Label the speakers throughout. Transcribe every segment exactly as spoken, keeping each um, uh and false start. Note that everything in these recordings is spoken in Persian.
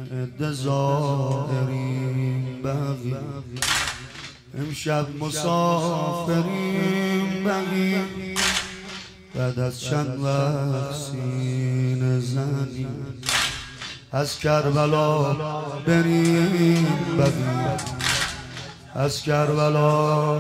Speaker 1: عده زائریم بقی، امشب مسافریم بقی، بعد از چند وقت سینه زنی از کربلا بریم بقی، از کربلا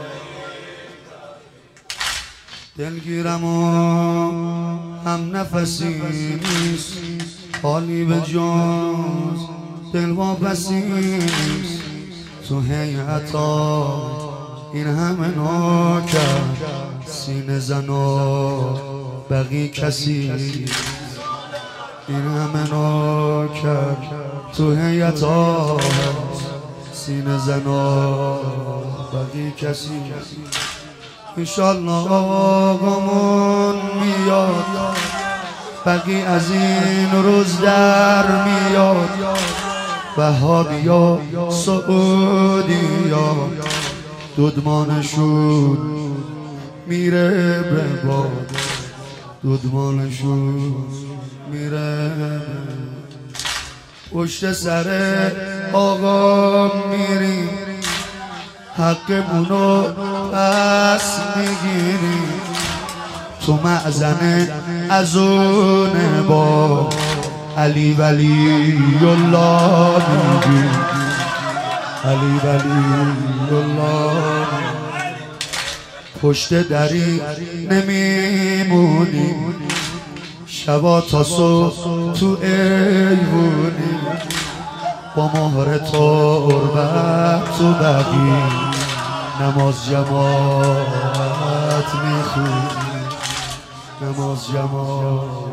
Speaker 1: دلگیرم و هم نفسی نیست، حالی به جز دل واپسی نیست. تو هیئتا این همه نوکر، سینه زن و بقی کسی، این همه نوکر تو هیئتا سینه زن و بقی کسی. انشالله آقامون میاد، بقی از این روز در میاد، وهابیا سعودیا دودمانشون میره به باد، دودمانشون میره پشت سر آقا میریم، حقمونو پس میگیریم. تو معزن از اون با علی ولی الله میگی، علی ولی الله. پشت دری نمیمونی، شبا تا صبح تو ایوونی، با مهر تربت تو بقی نماز جماعت میخونی، نماز جماعت.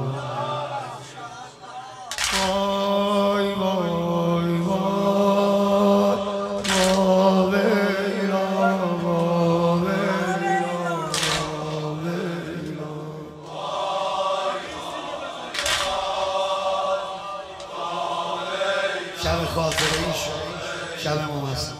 Speaker 1: وای وای وای واویلا واویلا واویلا. شب خاطره ای شد، شب ممثل.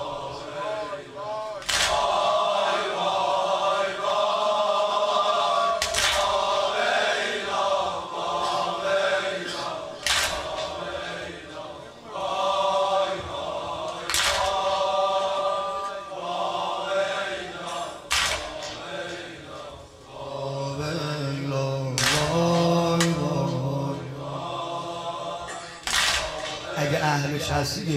Speaker 1: اگه اهلش هستی بگو.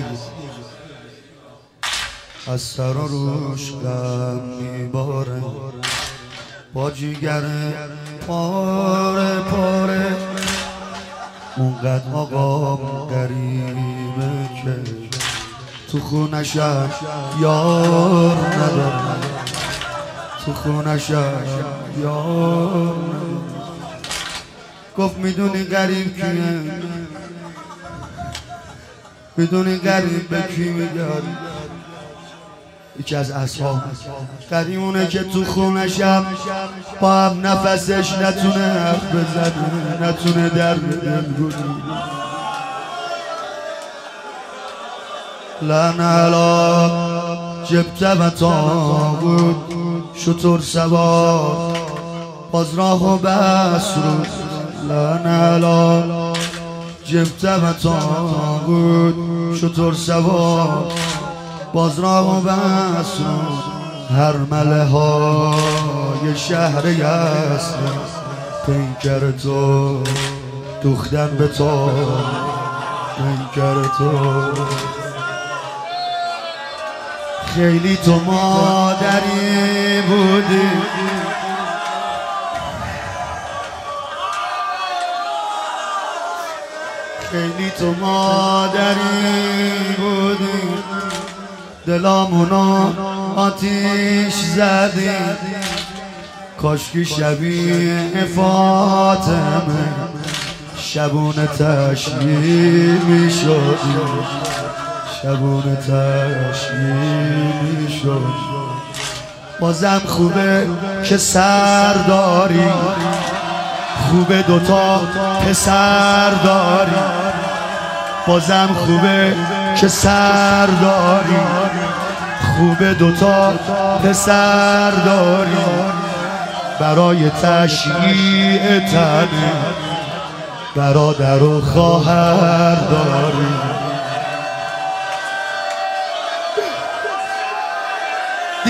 Speaker 1: از سر و روش غم میباره، با جیگر پاره پاره، اونقدر آقام غریبه که تو خونشم یار نداره، تو خونشم یار نداره. گفت میدونی غریب کیه، میدونی غریب به کی میگاد؟ یکی از اصحاب غریبونه که تو خونشم با هم نفسش نتونه حرف بزنه، نتونه درد دل بگه. لن علا جبت و تاغود شطور سوار باز راه و بس روز. لن علا جبت و تاغود شطور سوار باز راه و بس روز. هر مله های شهر یزد پیکر تو دوختن به تو، پیکر تو. خیلی تو مادری بودی، خیلی تو مادری بودی، دلامونو آتیش زدی. کاشکی شبیه فاطمه شبونه تشییع میشدی، شبونه تشییع میشدی. بازم خوبه که سر داری، خوبه دوتا پسر داری. بازم خوبه که سر داری، خوبه دوتا پسر داری. برای تشییع تنه برادر و خواهر داری.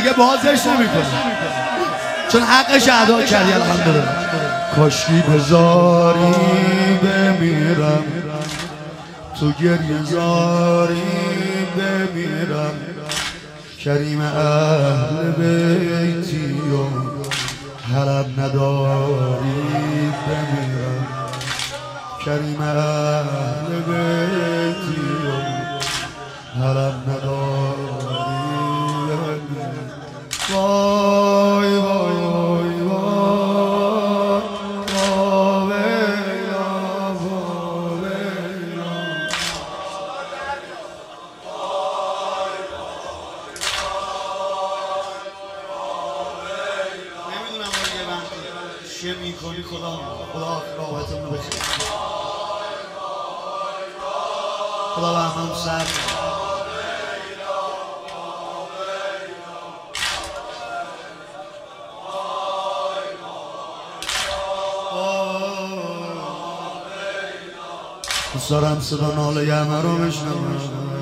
Speaker 1: دیگه بازش نمیکنه چون حقش ادا کردی الحمدلله. کاشکی بذاری بمیرم تو گریه زاری بمیرم کریم اهل بیتی و حلب نداری بمیرم کریم اهل بیتی و حلب نداری بمیرم. وای وای وای وای واویلا واویلا. نمیدونم آقای بنده چه میکنی خدا خدا رابطمون رو بخیر. خدا به همون سر دوست دارم صدا ناله همه رو بشنوم.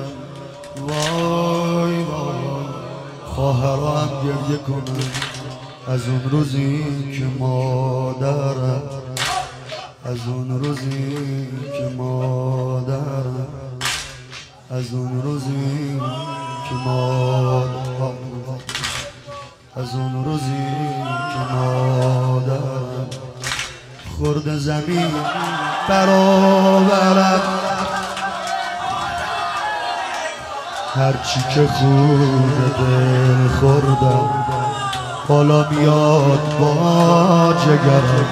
Speaker 1: وای وای خواهرها هم گریه کنن از اون روزی که مادرم از اون روزی که مادرم از اون روزی که مادرم از اون روزی که مادرم خورد زمین برابرم هرچی که خورد دل خوردم حالا میاد با جگرم.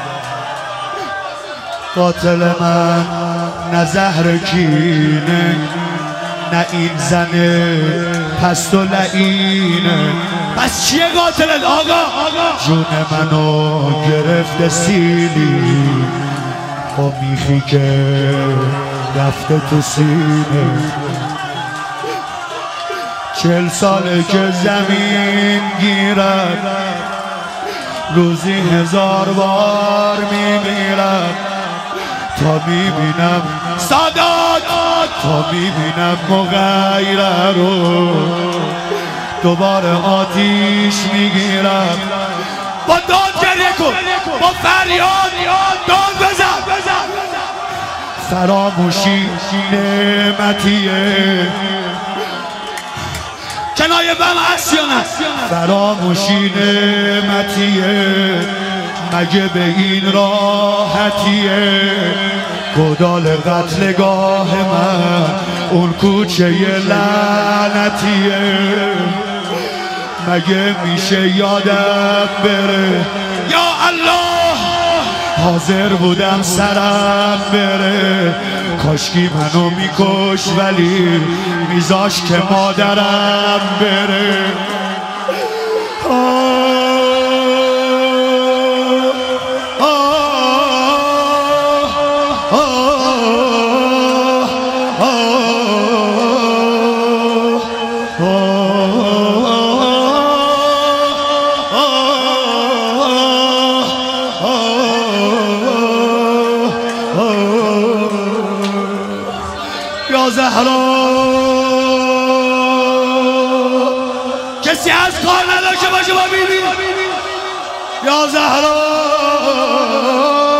Speaker 1: قاتل من نه زهر کینه نه این زنه پست و لعینه. پس چیه قاتلت آقا؟ جون منو گرفته سیلی با میخی که رفته تو سینه. چل ساله که زمین گیرد روزی هزار بار میمیرم تا میبینم سادات تا میبینم مغیره رو دوباره آتیش میگیرم. با داد گریه کن با فریاد داد بزن. فراموشی نعمتیه کنایه بم هست یا نه؟ فراموشی نعمتیه مگه به این راحتیه؟ گدال قتلگاه من اون کوچه لعنتیه مگه میشه یادم بره؟ یا الله حاضر بودم سرم بره کاشکی منو میکش ولی میذاش که مادرم بره. یا زهرا کسی از کار نداشته باشه با بیبی. یا زهرا